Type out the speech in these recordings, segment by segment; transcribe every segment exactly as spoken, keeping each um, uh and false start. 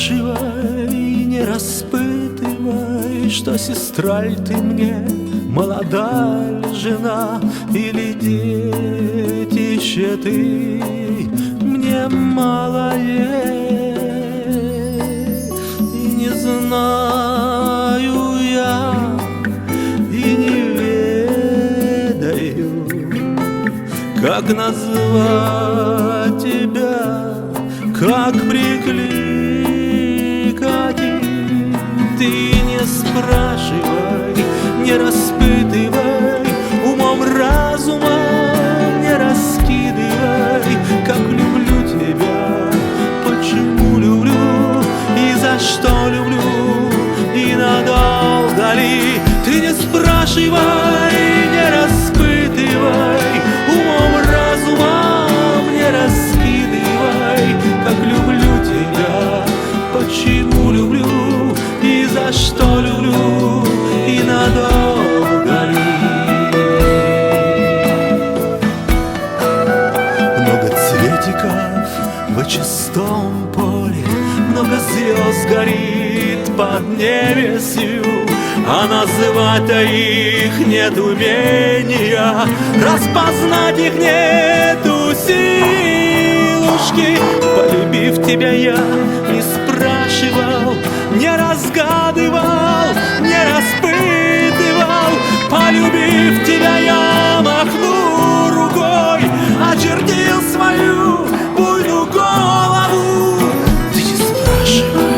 спрашивай, не распытывай, что сестра ль ты мне, молода ль жена или детище ты мне малое. И не знаю я, и не ведаю, как назвать тебя, как прикликать. Ты не спрашивай, не распытывай, умом разумом не раскидывай, как люблю тебя, почему люблю и за что люблю, и надолго ли. Ты не спрашивай, не распытывай, умом разумом не раскидывай, как люблю тебя, почему люблю и за что люблю, и надолго ли. Много цветиков в чистом поле, много звезд горит под небесью, а называть-то их нет умения, распознать их нету силушки. Полюбив тебя, я не спрашивал, не разгадывал, не распытывал. Полюбив тебя, я махнул рукой, очертил свою буйную голову. Ты не спрашивай.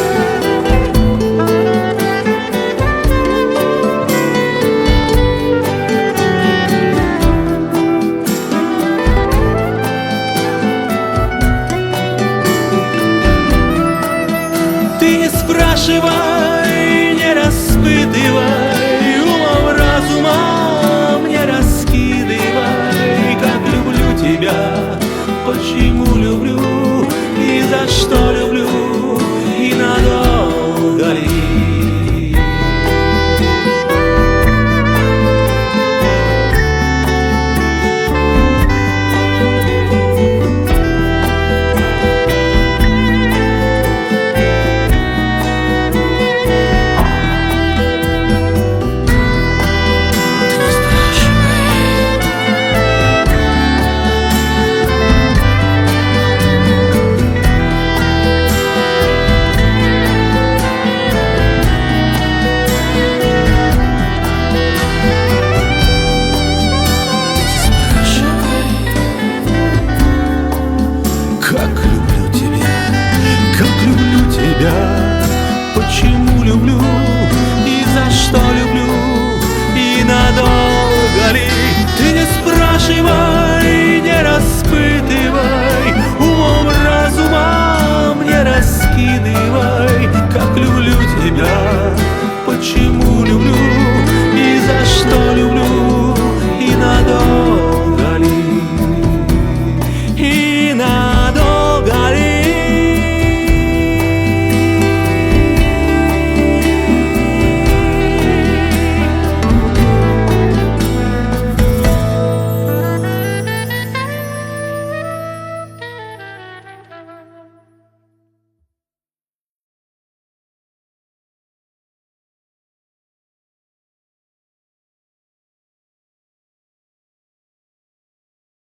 Ты не спрашивай, не распытывай, умом разумом не раскидывай, как люблю тебя, почему люблю и за что люблю, и надолго ли.